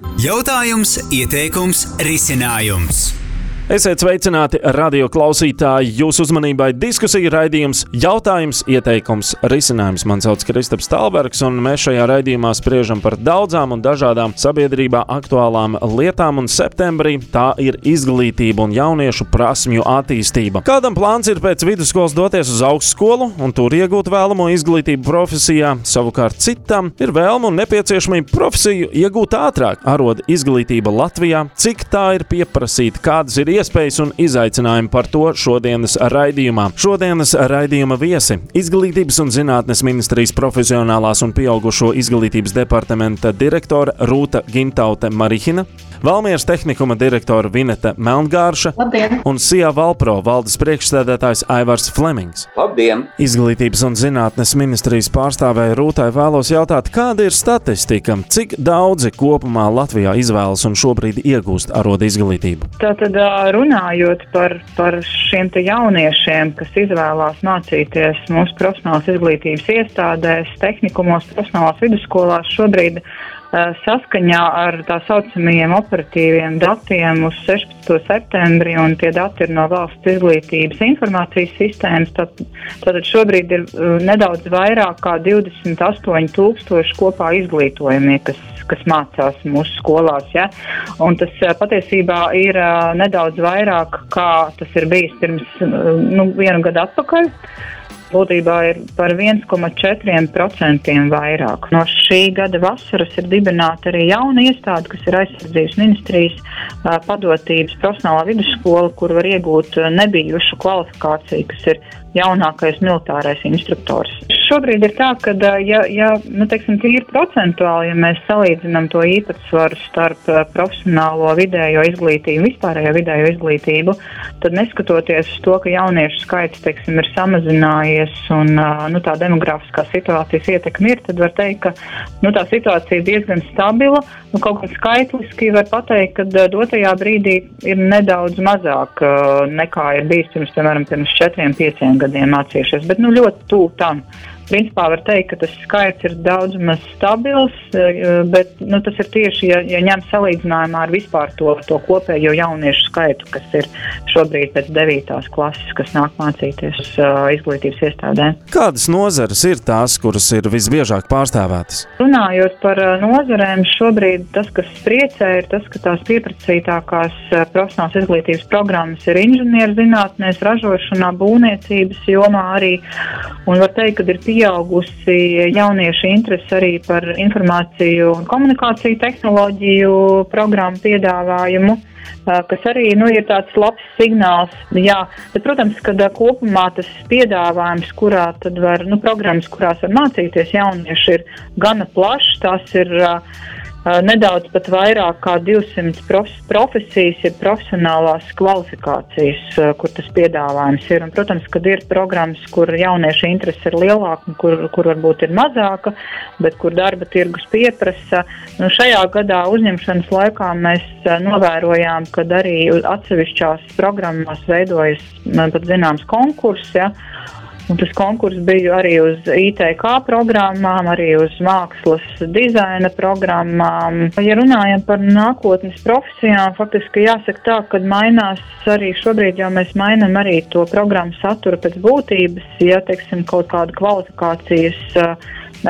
Jautājums, ieteikums, risinājums. Esiet sveicināti, radio klausītāji, jūsu uzmanībai diskusija raidījums, jautājums, ieteikums, risinājums. Man sauc Kristaps Talbergs, un mēs šajā raidījumā spriežam par daudzām un dažādām sabiedrībā aktuālām lietām, un septembrī tā ir izglītība un jauniešu prasmju attīstība. Kādam plāns ir pēc vidusskolas doties uz augstskolu un tur iegūt vēlamo izglītību profesijā, savukārt citam ir vēlme un nepieciešamība profesiju iegūt ātrāk. Arod izglītība Latvijā, cik tā ir pieprasīta, kādas ir iespējas un izaicinājumi, par to šodienas raidījumā. Šodienas raidījuma viesi – Izglītības un zinātnes ministrijas profesionālās un pieaugušo izglītības departamenta direktore Rūta Gintaute Marihina, Valmieras tehnikuma direktore Vineta Melngārša. Labdien! Un SIA Valpro valdes priekšsēdētājs Aivars Flemings. Labdien! Izglītības un zinātnes ministrijas pārstāvēja Rūtai vēlos jautāt, kāda ir statistika, cik daudzi kopumā Latvijā izvēlas un šobrīd iegūst arodu izglītību? Tātad runājot par šiem te jauniešiem, kas izvēlās mācīties mūsu profesionālās izglītības iestādēs, tehnikumos, profesionālās vidusskolās, šobrīd saskaņā ar tā saucamajiem operatīviem datiem uz 16. septembri, un tie dati ir no Valsts izglītības informācijas sistēmas, tātad šobrīd ir nedaudz vairāk kā 28,000 kopā izglītojamie, kas mācās mūsu skolās, ja? Un tas patiesībā ir nedaudz vairāk, kā tas ir bijis pirms vienu gadu atpakaļ. Būtībā ir par 1,4% vairāk. No šī gada vasaras ir dibināta arī jauna iestāde, kas ir Aizsardzības ministrijas padotības profesionālā vidusskola, kur var iegūt nebijušu kvalifikāciju, kas ir jaunākais militārais instruktors. Šobrīd ir tā, ka, tīri procentuāli, ja mēs salīdzinām to īpatsvaru starp profesionālo vidējo izglītību, vispārējo vidējo izglītību, tad neskatoties uz to, ka jauniešu skaits, ir samazinājies un tā demografiskā situācijas ietekme ir, tad var teikt, ka tā situācija ir diezgan stabila. Kaut gan skaitliski var pateikt, ka dotajā brīdī ir nedaudz mazāk nekā ir bijis pirms 4-5 gadiem mācījušies, bet ļoti tuvu tam. Principā var teikt, ka tas skaits ir daudz maz stabils, bet tas ir tieši, ja ņem salīdzinājumā ar vispār to kopējo jauniešu skaitu, kas ir šobrīd pēc 9. klases, kas nāk mācīties izglītības iestādē. Kādas nozares ir tās, kuras ir visbiežāk pārstāvētas? Runājot par nozarēm, šobrīd tas, kas priecē, ir tas, ka tās pieprasītākās profesionālās izglītības programmas ir inženierzinātnēs, ražošanā, būvniecības jomā arī, un var teikt, ka ir pieaugusi jauniešu interesi arī par informāciju un komunikāciju tehnoloģiju programmu piedāvājumu, kas arī ir tāds labs signāls. Jā, bet, protams, kad kopumā tas piedāvājums, kurā tad var, programmas, kurās var mācīties jaunieši, ir gana plašs, tās ir nedaudz pat vairāk kā 200 profesijas, ir profesionālās kvalifikācijas, kur tas piedāvājums ir. Un, protams, kad ir programmas, kur jauniešu interese ir lielāka un kur varbūt ir mazāka, bet kur darba tirgus pieprasa. Šajā gadā uzņemšanas laikā mēs novērojām, kad arī atsevišķās programmās veidojas pat zināms konkurss, ja. Un tas konkurss bija arī uz ITK programmām, arī uz mākslas dizaina programmām. Ja runājam par nākotnes profesijām, faktiski jāsaka tā, ka mainās arī šobrīd, jau mēs mainam arī to programmu saturu pēc būtības, ja, kaut kāda kvalifikācijas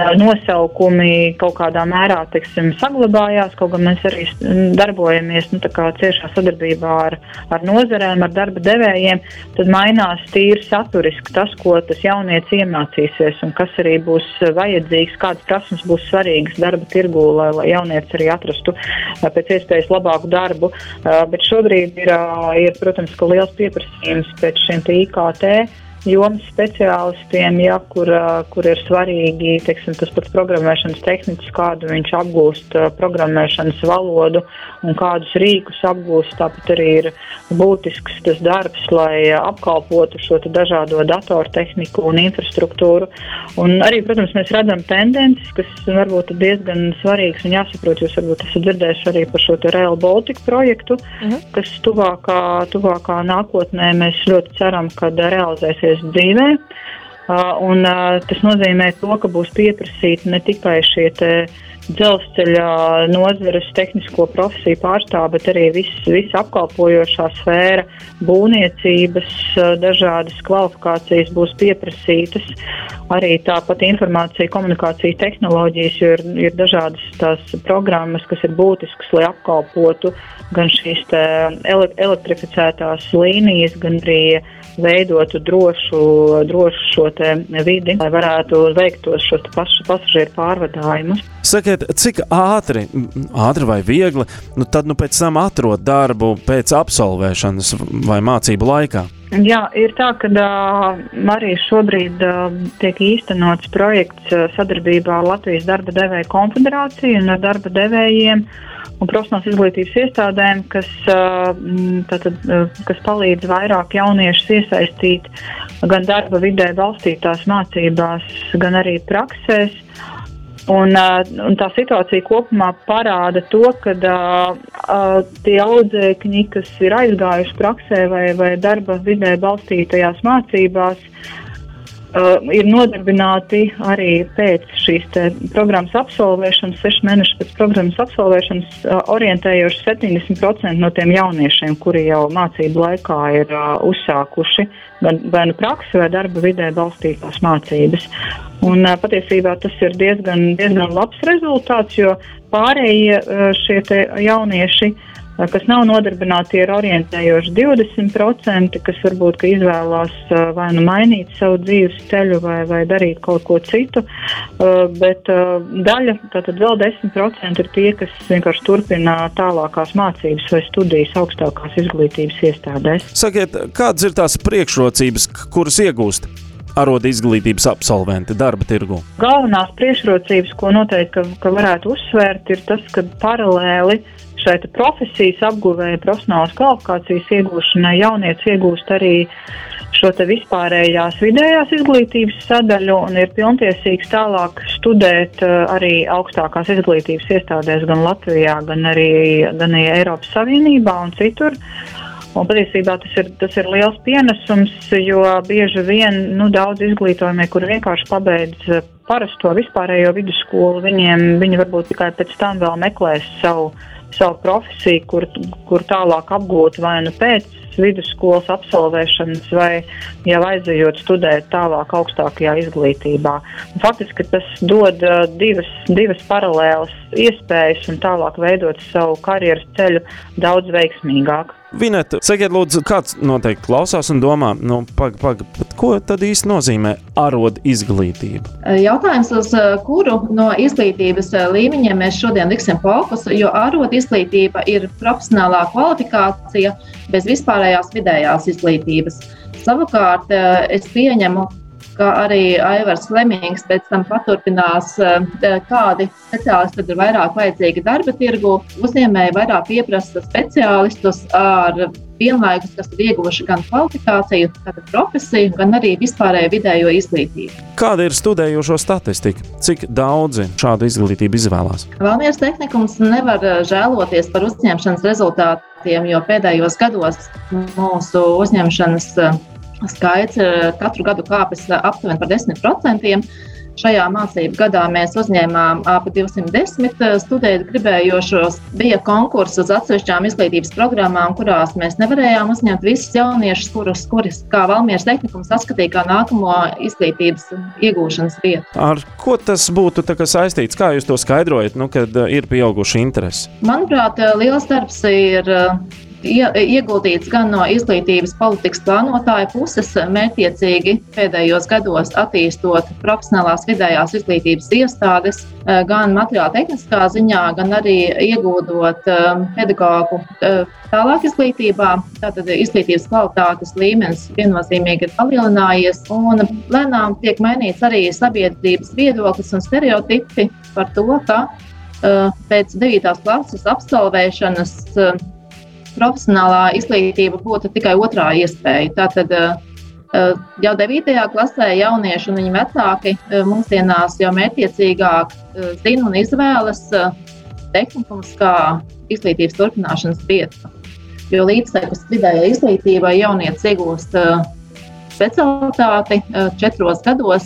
nosaukumi kaut kādā mērā, saglabājās, kaut gan mēs arī darbojamies, ciešā sadarbībā ar nozarēm, ar darba devējiem, tad mainās tīri saturiski tas, ko tas jaunietis iemācīsies un kas arī būs vajadzīgs, kādas prasmes būs svarīgas darba tirgū, lai jaunietis arī atrastu pēc iespējas labāku darbu. Bet šobrīd ir, protams, ka liels pieprasījums pēc šiem IKT jomas speciālistiem, ja, kur ir svarīgi, tas pats programmēšanas tehnicis, kādu viņš apgūst programmēšanas valodu un kādus rīkus apgūst. Tāpat arī ir būtisks tas darbs, lai apkalpotu šo dažādo datortehniku un infrastruktūru. Un arī, protams, mēs redzam tendences, kas varbūt ir diezgan svarīgas un jāsaprot, jūs varbūt esat dzirdējuši arī par šo Rail Baltica projektu, kas tuvākā nākotnē mēs ļoti ceram, kad realizēsies dzīvē. Un tas nozīmē to, ka būs pieprasīti ne tikai šie dzelzceļa nozares tehnisko profesiju pārstāv, bet arī viss apkalpojošā sfēra, būvniecības, dažādas kvalifikācijas būs pieprasītas. Arī tāpat informācija, komunikācija tehnoloģijas, jo ir dažādas tās programmas, kas ir būtiskas, lai apkalpotu gan šīs elektrificētās līnijas, gan arī veidotu drošu šo te vidi, lai varētu veikt šos pasažieru pārvadājumus. Sakiet, cik ātri vai viegli, tad pēc tam atrod darbu pēc absolvēšanas vai mācību laikā? Jā, ir tā, ka arī šobrīd tiek īstenots projekts sadarbībā ar Latvijas darba devēju konfederāciju un ar darba devējiem un profesionālās izglītības iestādēm, kas palīdz vairāk jauniešus iesaistīt gan darba vidē balstītās mācībās, gan arī praksēs. Un tā situācija kopumā parāda to, ka tie audzēkņi, kas ir aizgājuši praksē vai darba vidē balstītajās mācībās, ir nodarbināti arī pēc šīs programmas absolvēšanas, 6 mēnešu pēc programmas absolvēšanas, orientējoši 70% no tiem jauniešiem, kuri jau mācību laikā ir uzsākuši vai nu praksi vai darba vidē balstītās mācības. Un patiesībā tas ir diezgan labs rezultāts, jo pārējie šie jaunieši, kas nav nodarbināti, ir orientējoši 20%, kas varbūt ka izvēlās vai nu mainīt savu dzīves ceļu vai darīt kaut ko citu, bet daļa, tātad vēl 10% ir tie, kas vienkārši turpina tālākās mācības vai studijas augstākās izglītības iestādēs. Sakiet, kādas ir tās priekšrocības, kuras iegūst arodu izglītības absolventi darba tirgu? Galvenās priekšrocības, ko noteikti ka varētu uzsvērt, ir tas, ka paralēli šai profesijas apguvēja profesionālas kvalifikācijas iegūšanai jaunietis iegūst arī šo vispārējās vidējās izglītības sadaļu un ir pilntiesīgs tālāk studēt arī augstākās izglītības iestādēs gan Latvijā, gan arī Eiropas Savienībā un citur. Un patiesībā tas ir liels pienesums, jo bieži vien daudz izglītojumie, kuri vienkārši pabeidz parasto vispārējo vidusskolu, viņi varbūt tikai pēc tam vēl meklēs savu profesiju, kur tālāk apgūt vai nu pēc vidusskolas absolvēšanas vai jau aizejot studēt tālāk augstākajā izglītībā. Faktiski tas dod divas paralēlas iespējas un tālāk veidot savu karjeras ceļu daudz veiksmīgāk. Vineta, sakiet lūdzu, kāds noteikti klausās un domā, ko tad īsti nozīmē arodu izglītība? Jautājums, uz kuru no izglītības līmeņiem mēs šodien liksim fokusu, jo arodu izglītība ir profesionālā kvalifikācija bez vispārējās vidējās izglītības. Savukārt es pieņemu, ka arī Aivars Lemings pēc tam paturpinās, kādi speciālisti tad ir vairāk vajadzīgi darba tirgu. Uzņēmēji vairāk pieprasa speciālistus ar vienlaikus, kas ir ieguvuši gan kvalifikāciju, tātad profesiju, gan arī vispārējo vidējo izglītību. Kāda ir studējošo statistika? Cik daudzi šādu izglītību izvēlās? Valmieras tehnikums nevar žēloties par uzņemšanas rezultātiem, jo pēdējos gados mūsu uzņemšanas skaits katru gadu kāpis aptuveni par 10%. Šajā mācību gadā mēs uzņēmām ap 210 studēt gribējošos. Bija konkursi uz atsevišķām izglītības programmām, kurās mēs nevarējām uzņemt visus jauniešus, kurus kā Valmieras tehnikums saskatīja kā nākamo izglītības iegūšanas vietu. Ar ko tas būtu saistīts? Kā jūs to skaidrojat, kad ir pieauguši interesi? Manuprāt, liels darbs ir ieguldīts gan no izglītības politikas plānotāja puses, mērķiecīgi pēdējos gados attīstot profesionālās vidējās izglītības iestādes, gan materiāla tehniskā ziņā, gan arī iegūdot pedagogu tālāk izglītībā. Tātad izglītības kvalitātes līmenis viennozīmīgi ir palielinājies un lēnām tiek mainīts arī sabiedrības viedoklis un stereotipi par to, ka pēc 9. klases absolvēšanas profesionālā izglītība būtu tikai otrā iespēja. Tātad jau 9. klasē jaunieši un viņa vecāki mūsdienās jau mērķiecīgāk zina un izvēlas tehnikums kā izglītības turpināšanas vietu. Jo līdztekus vidējai izglītībai jaunietis iegūst specialitāti 4 gados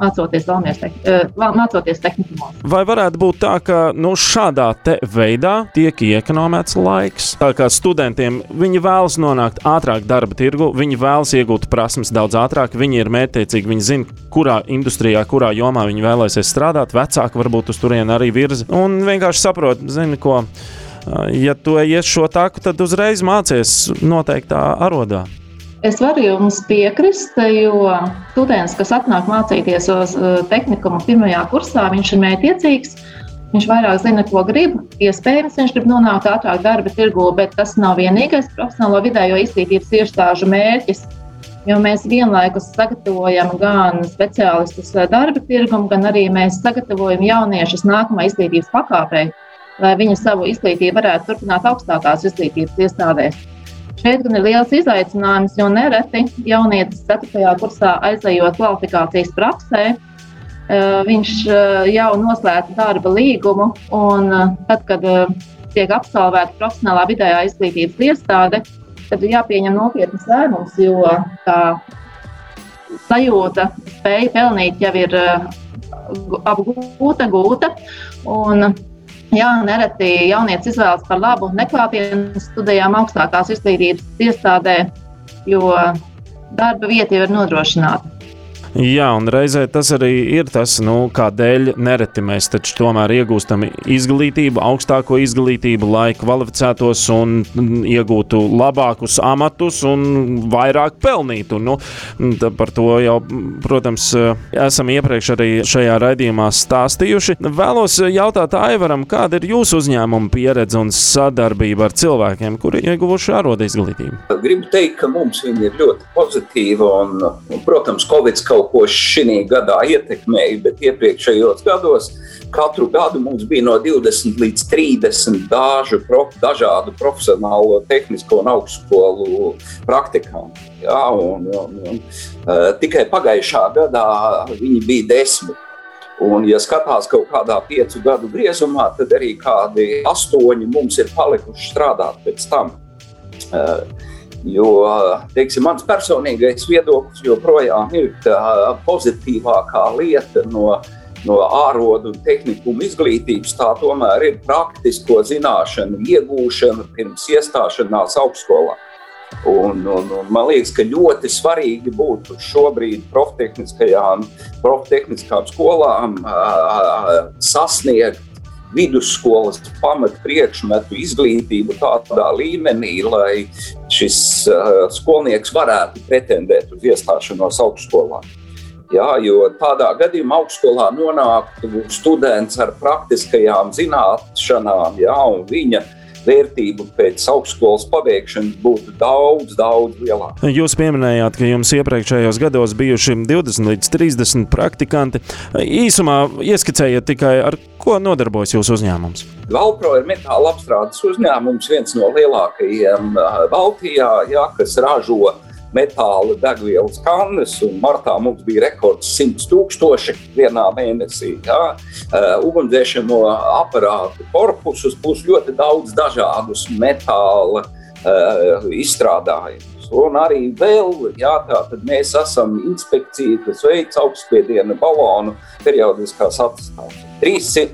mācoties tehnikumos. Vai varētu būt tā, ka šādā veidā tiek iekonomēts laiks? Tā kā studentiem viņi vēlas nonākt ātrāk darba tirgu, viņi vēlas iegūt prasmes daudz ātrāk, viņi ir mērķtiecīgi, viņi zina, kurā industrijā, kurā jomā viņi vēlēsies strādāt, vecāki varbūt uz turieni arī virza, un vienkārši saprot, zini ko, ja tu ies šo taku, tad uzreiz mācies noteiktā arodā. Es varu jums piekrist, jo students, kas atnāk mācīties uz tehnikumu 1. kursā, viņš ir mērķtiecīgs, viņš vairāk zina, ko grib, iespējams, viņš grib nonākt ātrāk darba tirgu, bet tas nav vienīgais profesionālo vidējo izglītības iestāžu mērķis, jo mēs vienlaikus sagatavojam gan speciālistus darba tirgumu, gan arī mēs sagatavojam jauniešus nākamā izglītības pakāpei, lai viņi savu izglītību varētu turpināt augstākās izglītības iestādēs. Šeit gan ir liels izaicinājums, jo nereti jaunietis 4. kursā aizejot kvalifikācijas praksē, viņš jau noslēdz darba līgumu, un tad, kad tiek absolvēta profesionālā vidējā izglītības iestāde, tad ir jāpieņem nopietnas lēmums, jo tā sajūta, spēja pelnīt jau ir apgūta, un nereti jaunietis izvēlas par labu neklātienes studijām augstākās izglītības iestādē, jo darba vieta jau ir nodrošināta. Jā, un reizē tas arī ir tas, kādēļ nereti mēs taču tomēr iegūstam izglītību, augstāko izglītību, lai kvalificētos un iegūtu labākus amatus un vairāk pelnītu. Par to jau, protams, esam iepriekš arī šajā raidījumā stāstījuši. Vēlos jautāt Aivaram, kāda ir jūsu uzņēmuma pieredze un sadarbība ar cilvēkiem, kuri ieguvuši arodu izglītību? Gribu teikt, ka mums viņa ir ļoti pozitīva un, protams, Covid kaut ko šī gadā ietekmēja, bet iepriekšējos gados katru gadu mums bija no 20 līdz 30 dažādu profesionālo tehnisko un augstskolu praktikantu. Jā, un tikai pagājušā gadā viņi bija 10. Un, ja skatās kaut kādā 5 gadu griezumā, tad arī kādi 8 mums ir palikuši strādāt pēc tam. Jo, teiksim, mans personīgais viedoklis joprojām ir tā pozitīvākā lieta no ārodu un tehnikuma izglītības, tā tomēr ir praktisko zināšanu iegūšana pirms iestāšanās augstskolā. Un man liekas, ka ļoti svarīgi būtu šobrīd proftehniskām skolām sasniegt vidusskolas pamat priekšmetu izglītību tādā līmenī, lai šis skolnieks varētu pretendēt uz iestāšanos augstskolā. Jā, jo tādā gadījumā augstskolā nonāktu students ar praktiskajām zināšanām, un viņa vērtība pēc augstskolas pabeigšanas būtu daudz lielāka. Jūs pieminējāt, ka jums iepriekšējos gados bijuši 20 līdz 30 praktikanti. Īsumā ieskicējiet tikai, ar ko nodarbojas jūsu uzņēmums? Valpro ir metāla apstrādes uzņēmums, viens no lielākajiem Baltijā, kas ražo metāla degvielas kannas, un martā mums bija rekords 100,000 vienā mēnesī. Ugunsdzēšamo aparātu korpusus, plus ļoti daudz dažādus metāla izstrādājumus. Un arī vēl, tātad mēs esam inspekcija, kas veic augstspiediena balonu periodiskās attīstības.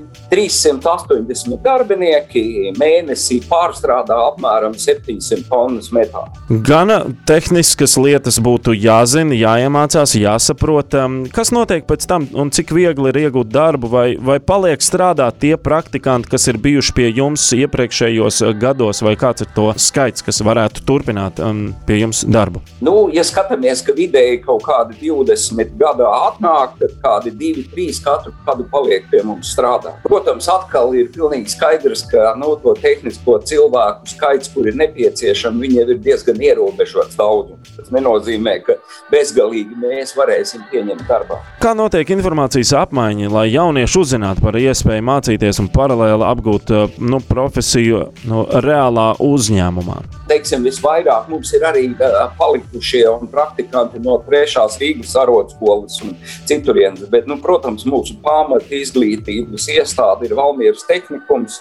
380 darbinieki mēnesī pārstrādā apmēram 700 tonnas metāla. Gana tehniskas lietas būtu jāzina, jāiemācās, jāsaprot. Kas notiek pēc tam un cik viegli ir iegūt darbu, vai paliek strādāt tie praktikanti, kas ir bijuši pie jums iepriekšējos gados, vai kāds ir to skaits, kas varētu turpināt pie jums darbu? Ja skatāmies, ka vidēji kaut kādi 20 gadā atnāk, tad kādi 2-3 katru gadu paliek pie mums strādāt. Protams, atkal ir pilnīgi skaidrs, ka to tehnisko cilvēku skaits, kur ir nepieciešami, viņiem ir diezgan ierobežots daudzums. Tas nenozīmē, ka bezgalīgi mēs varēsim pieņemt darbā. Kā notiek informācijas apmaiņa, lai jaunieši uzzinātu par iespēju mācīties un paralēli apgūt profesiju reālā uzņēmumā? Teiksim, visvairāk mums ir arī palikušie un praktikanti no 3. Rīgas arodskolas un citurienes, bet, protams, mūsu pamata izglītības iestāde ir Valmieras tehnikums,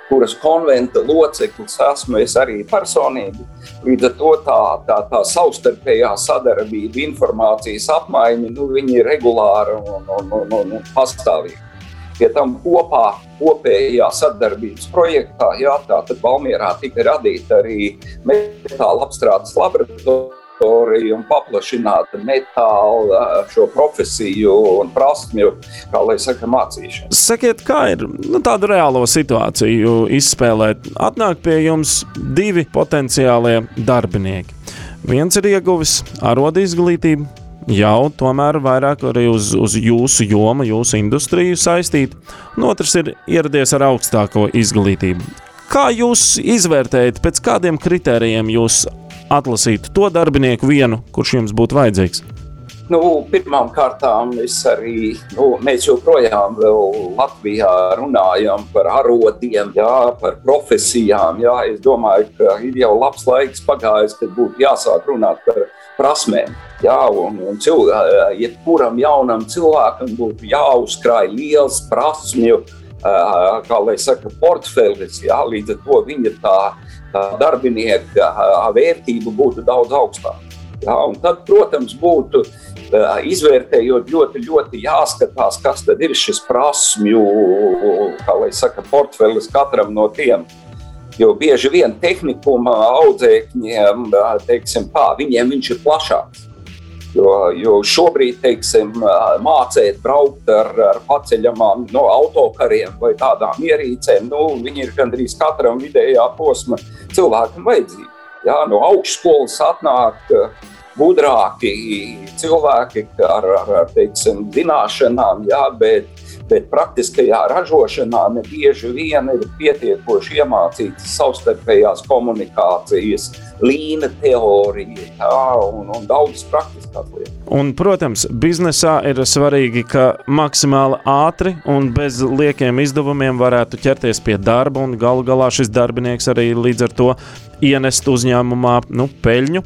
kuras konventa loceklis esmu es arī personīgi. Līdz ar to tā savstarpējā sadarbība, informācijas apmaiņa, viņi ir regulāra un pastāvīga. Pie tam kopējā sadarbības projektā, tad Valmierā tika radīta arī metāla apstrādes laboratorija un paplašināta metāla šo profesiju un prasmju, mācīšanu. Sakiet, kā ir tādu reālo situāciju izspēlēt? Atnāk pie jums 2 potenciālie darbinieki. Viens ir ieguvis arodu izglītību, jau tomēr vairāk arī uz jūsu jomu, jūsu industriju saistīt, un otrs ir ieradies ar augstāko izglītību. Kā jūs izvērtējat, pēc kādiem kritērijiem jūs atlasītu to darbinieku vienu, kurš jums būtu vajadzīgs? Pirmām kārtām mēs joprojām vēl Latvijā runājam par arodiem, par profesijām. Es domāju, ka ir jau labs laiks pagājis, kad būtu jāsāk runāt par prasmēm. Un jebkuram jaunam cilvēkam būtu jāuzkrāj liels prasmju, portfelis, līdz ar to viņa tā darbinieka vērtība būtu daudz augstāka. Un tad, protams, būtu izvērtējot ļoti jāskatās, kas tad ir šis prasmju, portfelis katram no tiem. Jo bieži vien tehnikuma audzēkņiem, viņiem viņš ir plašāks. Jo šobrīd, mācēt braukt ar paceļamām autokariem vai tādām ierīcēm, viņi ir gandrīz katram vidējā posma cilvēkam vajadzīgi. No augšskolas atnāk gudrāki cilvēki ar zināšanām, bet praktiskajā ražošanā nebieži vien ir pietiekoši iemācītas savstarpējās komunikācijas, līna teorija un daudzas praktiskās lietas. Un, protams, biznesā ir svarīgi, ka maksimāli ātri un bez liekiem izdevumiem varētu ķerties pie darba, un galu galā šis darbinieks arī līdz ar to ienest uzņēmumā peļņu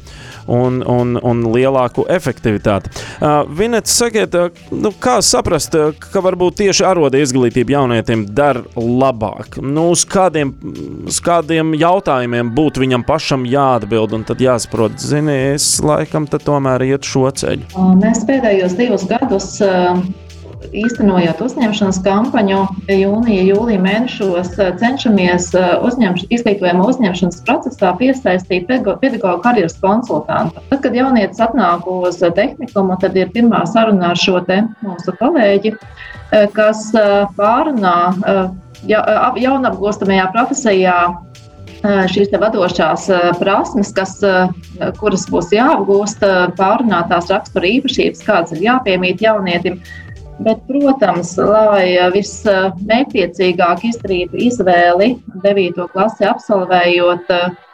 un lielāku efektivitāti. Vineta, sakiet, kā saprast, ka varbūt tieši aroda izglītība jaunietim dar labāk? Uz kādiem jautājumiem būtu viņam pašam jāatbild, un tad jāsaprot, es laikam tad tomēr iet šo ceļu. Mēs pēdējos 2 gadus īstenojot uzņemšanas kampaņu jūnija, jūlija mēnešos cenšamies izglītojuma uzņemšanas procesā piesaistīt pedagoģu karjeras konsultantu. Tad, kad jaunietis atnāk uz tehnikumu, tad ir pirmā saruna ar šo te mūsu kolēģi, kas pārunā jaunapgūstamajā profesijā šīs te vadošās prasmes, kuras būs jāapgūst, pārunātās rakstura īpašības, kādas ir jāpiemīt jaunietim. Bet, protams, lai vismērķtiecīgāk izdarītu izvēli 9. klasi absolvējot,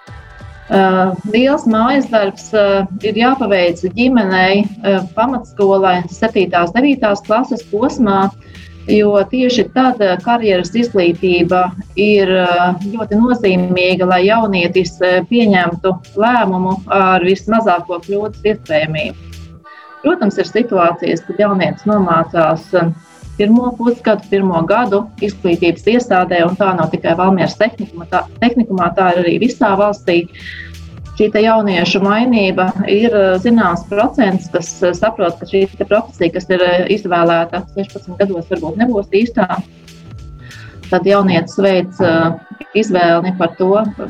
liels mājas darbs ir jāpaveic ģimenei pamatskolai 7. 9. klases posmā, jo tieši tad karjeras izglītība ir ļoti nozīmīga, lai jaunietis pieņemtu lēmumu ar vismazāko kļūdas iespējamību. Protams, ir situācijas, kad jaunietis nomācās 1. pusgadu, 1. gadu izglītības iestādē, un tā nav tikai Valmieras tehnikumā, tā ir arī visā valstī. Šī jauniešu mainība ir zināms procents, kas saprot, ka šī profesija, kas ir izvēlēta 16 gados, varbūt nebūs īstā. Tad jaunietis veic izvēli par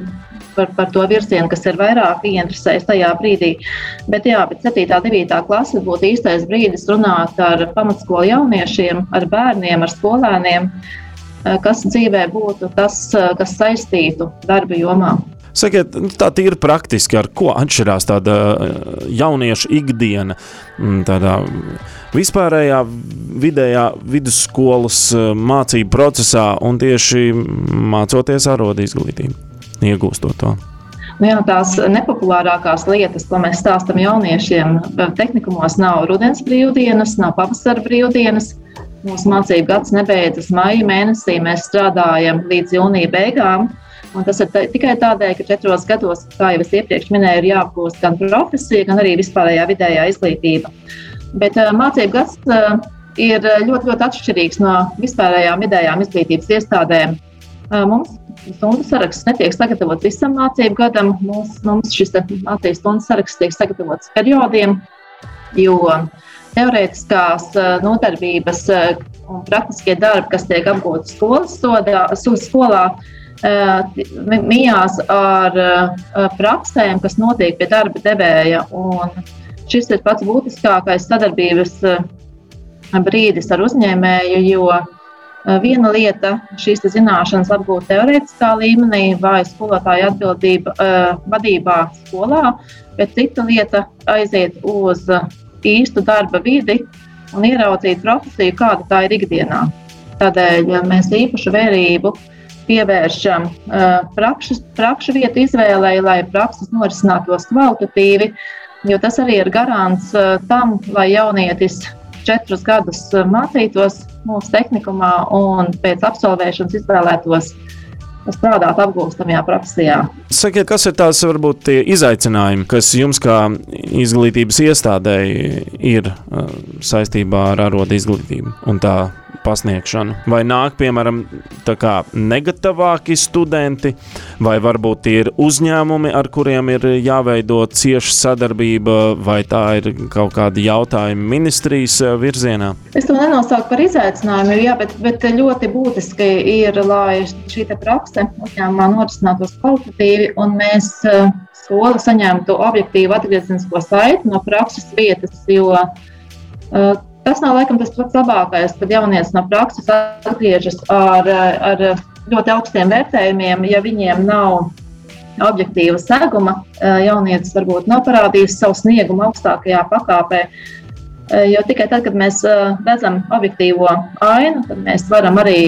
to virzienu, kas ir vairāk ieinteresējis tajā brīdī. Bet 7. 9. klase būtu īstais brīdis runāt ar pamatskolu jauniešiem, ar bērniem, ar skolēniem, kas dzīvē būtu tas, kas saistītu darba jomā. Sakiet, tā tīri praktiski, ar ko atšķirās tāda jauniešu ikdiena, tādā vispārējā vidējā vidusskolas mācību procesā un tieši mācoties arodu izglītību, iegūstot to? Tās nepopulārākās lietas, ko mēs stāstam jauniešiem, tehnikumos nav rudens brīvdienas, nav pavasara brīvdienas. Mūsu mācību gads nebeidzas maija mēnesī, mēs strādājam līdz jūnija beigām. Un tas ir tikai tādēļ, ka 4 gados, kā jau es iepriekš minēju, ir jāapgūst gan profesija, gan arī vispārējā vidējā izglītība. Bet mācību gads ir ļoti atšķirīgs no vispārējām vidējām izglītības iestādēm. Mums stundu saraksts netiek sagatavots visam mācību gadam. Mums šis mācību stundu saraksts tiek sagatavots periodiem, jo teorētiskās nodarbības un praktiskie darbi, kas tiek apgūti skolā, mijās ar praksēm, kas notiek pie darba devēja. Un šis ir pats būtiskākais sadarbības brīdis ar uzņēmēju, jo viena lieta šīs zināšanas apgūt teorētiskā līmenī vai skolotāja atbildība vadībā skolā, bet cita lieta aiziet uz īstu darba vidi un ieraudzīt profesiju, kāda tā ir ikdienā. Tādēļ mēs īpašu vērību pievēršam prakšu vietu izvēlei, lai prakses norisinātos kvalitatīvi, jo tas arī ir garants tam, lai jaunietis 4 gadus mācītos mūsu tehnikumā un pēc absolvēšanas izvēlētos strādāt apgūstamajā profesijā. Sakiet, kas ir tās varbūt tie izaicinājumi, kas jums kā izglītības iestādēji ir saistībā ar arodu izglītību un tā pasniegšanu? Vai nāk, piemēram, tā kā negatavāki studenti, vai varbūt tie ir uzņēmumi, ar kuriem ir jāveido cieša sadarbība, vai tā ir kaut kādi jautājumi ministrijas virzienā? Es to nenosauku par izaicinājumu, jā, bet ļoti būtiski ir, lai šī prakse uzņēmumā norisinātos kvalitatīvi, un mēs skola saņemtu objektīvu atgriezenisko saiti no prakses vietas, jo tas nav laikam tas pats labākais, kad jaunietis no prakses atgriežas ar ļoti augstiem vērtējumiem, ja viņiem nav objektīva seguma, jaunietis varbūt nav parādījis savu sniegumu augstākajā pakāpē, jo tikai tad, kad mēs redzam objektīvo ainu, tad mēs varam arī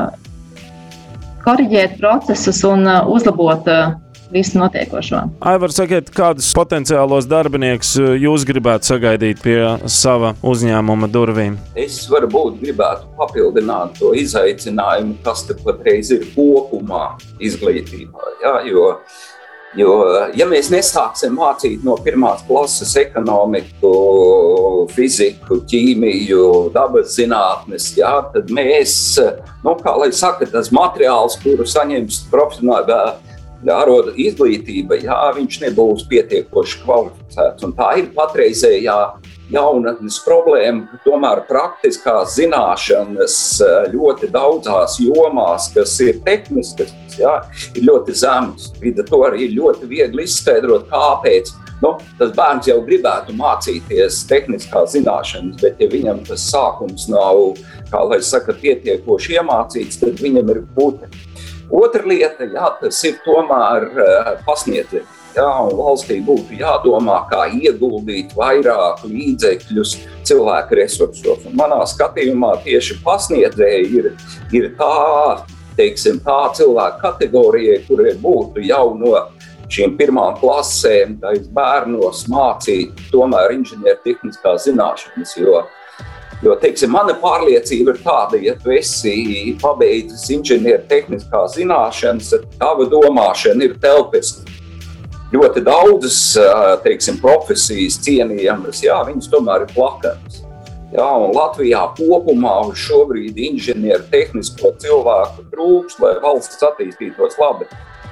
koriģēt procesus un uzlabot visu notiekošo. Aivar, sakiet, kādus potenciālos darbiniekus jūs gribētu sagaidīt pie sava uzņēmuma durvīm? Es varbūt gribētu papildināt to izaicinājumu, kas te patreiz ir kopumā izglītībā. Ja? Jo, ja mēs nesāksim mācīt no 1. klases ekonomiku, fiziku, ķīmiju, dabas zinātnes, ja, tad mēs, kā lai saka, tas materiāls, kuru saņems profesionāli arodu izglītība, jā, viņš nebūs pietiekoši kvalificēts. Un tā ir patreizējā jaunatnes problēma, ka tomēr praktiskās zināšanas ļoti daudzās jomās, kas ir tehniskas, jā, ir ļoti zemas. Līdz ar to arī ļoti viegli izskaidrot, kāpēc. Tas bērns jau gribētu mācīties tehniskās zināšanas, bet ja viņam tas sākums nav, kā lai saka, pietiekoši iemācīts, tad viņam ir grūti. Otra lieta, jā, tas ir tomēr pasniedzēji. Jā, un valstī būtu jādomā, kā ieguldīt vairāk līdzekļus cilvēku resursos. Un manā skatījumā tieši pasniedzēji ir tā cilvēku kategorija, kurie būtu jau no šīm 1. klasēm, bērnos mācīt tomēr inženiertehniskās zināšanas, Jo, mana pārliecība ir tāda, ja tu esi pabeidzis inženiertehniskās zināšanas, tad tava domāšana ir telpiska. Ļoti daudzas, profesijas cienījamas, jā, viņas tomēr ir plakanas. Jā, un Latvijā kopumā uz šobrīd inženiertehnisko cilvēku trūks, lai valsts attīstītos labi.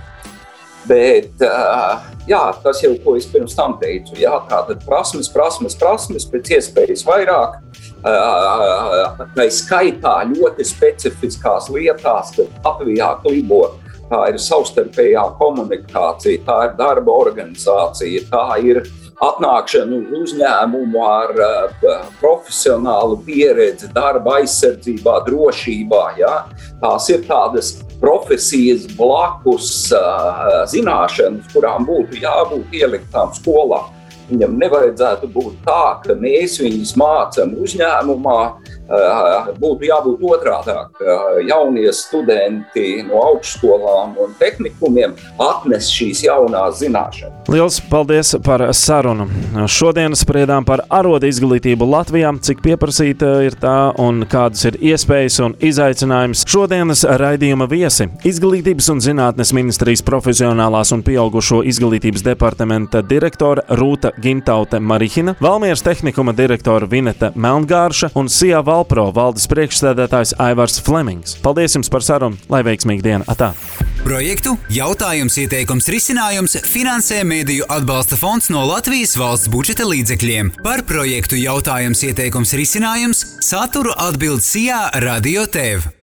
Bet, jā, tas jau, ko es pirms tam teicu, jā, tātad prasmes, pēc iespējas vairāk, tai skaitā ļoti specifiskās lietās, kad Latvijā klibo, tā ir savstarpējā komunikācija, tā ir darba organizācija, tā ir atnākšana uz uzņēmumu ar profesionālu pieredzi darba aizsardzībā, drošībā, jā. Tās ir tādas profesijas blakus zināšanas, kurām būtu jābūt ieliktām skolā. Viņam nevajadzētu būt tā, ka mēs viņus mācam uzņēmumā, būtu jābūt otrādāk. Jaunie studenti no augstskolām un tehnikumiem atnes šīs jaunās zināšanas. Liels paldies par sarunu. Šodien spriedām par arodu izglītību Latvijā, cik pieprasīta ir tā un kādas ir iespējas un izaicinājums. Šodienas raidījuma viesi - Izglītības un zinātnes ministrijas profesionālās un pieaugušo izglītības departamenta direktore Rūta Gintaute Marihina, Valmieras tehnikuma direktore Vineta Melngārša un SIA Valpro valdes priekšsēdētājs Aivars Flemings. Paldies jums par sarunu, lai veiksmīga diena! Atā! Projektu Jautājums, ieteikums, risinājums finansē Mediju atbalsta fonds no Latvijas valsts budžeta līdzekļiem. Par projektu Jautājums, ieteikums, risinājums saturu atbild Sijā Radio TV.